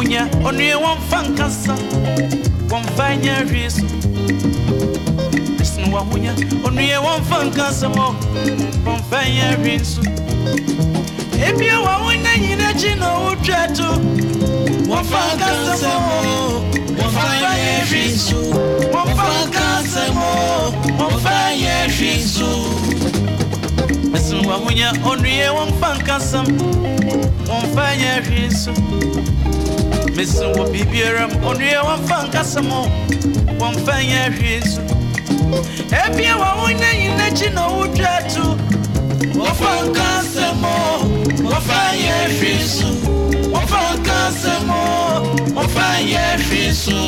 wahunya onye wamfankasa wamfanya riso Mesnu wahunya onye wamfankasa mo wamfanya riso Ebia wahunya nyina chino utretu wamfankasa mo wamfanya riso wamfankasa mo wamfanya riso Mesnu wahunya onye wamfankasa wamfanya riso Mesnu wabibiram onye wamfankasa mo wamfanya riso Ebia wahunya nyina chino utretu wamfankasa mo wamfanya riso wamfankasa mo wamfanya riso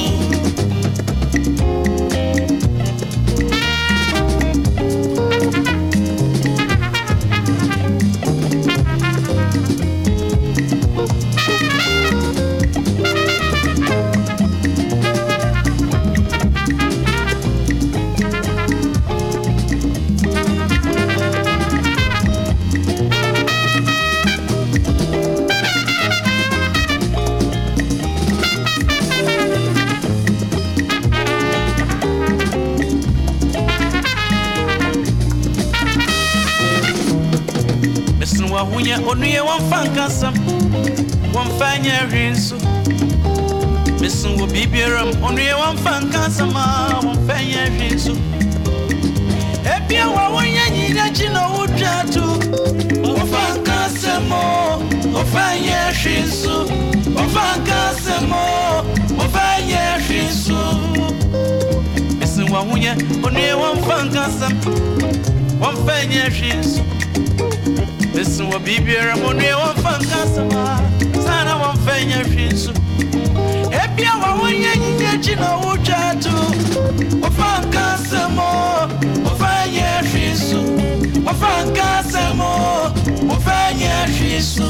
Wahunya onye wamfankasa wamfanya riso Mesnu wabibiram onye wamfankasa ma wamfanya riso Ebia wahunya nyina chino utretu wamfankasa mo wamfanya riso wamfankasa mo wamfanya riso Mesnu wahunya onye wamfankasa wamfanya riso Mesnu wabibiara monwe wamfankasa ma sana wamfanya riso Ebia wahunya nyina chino utretu wamfankasa mo wamfanya riso wamfankasa mo wamfanya riso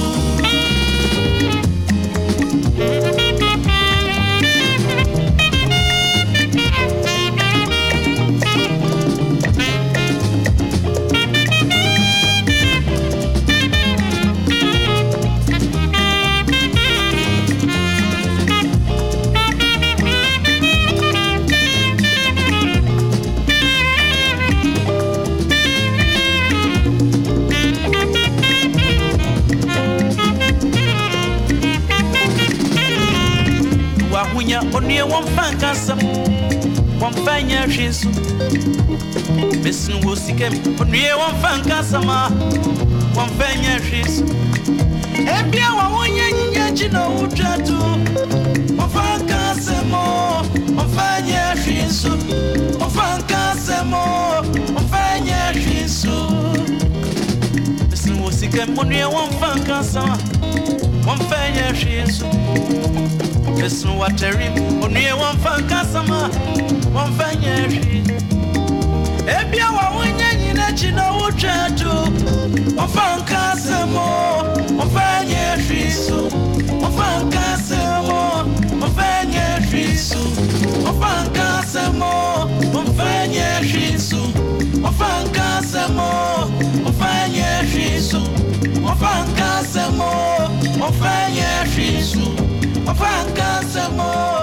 Wahunya onye wamfankasa wamfanya riso Mesnu wosikem onye wamfankasa ma wamfanya riso Ebia wahunya nyina chino utretu wamfankasa mo wamfanya riso wamfankasa mo wamfanya riso Mesnu wosikem onye wamfankasa wamfanya riso Mesnu waterim onye wamfankasa ma wamfanya riso Ebia wahunya nyina chino utretu wamfankasa mo wamfanya riso wamfankasa mo wamfanya riso wamfankasa mo wamfanya riso wamfankasa mo wamfanya riso wamfankasa mo wamfanya riso wamfankasa mo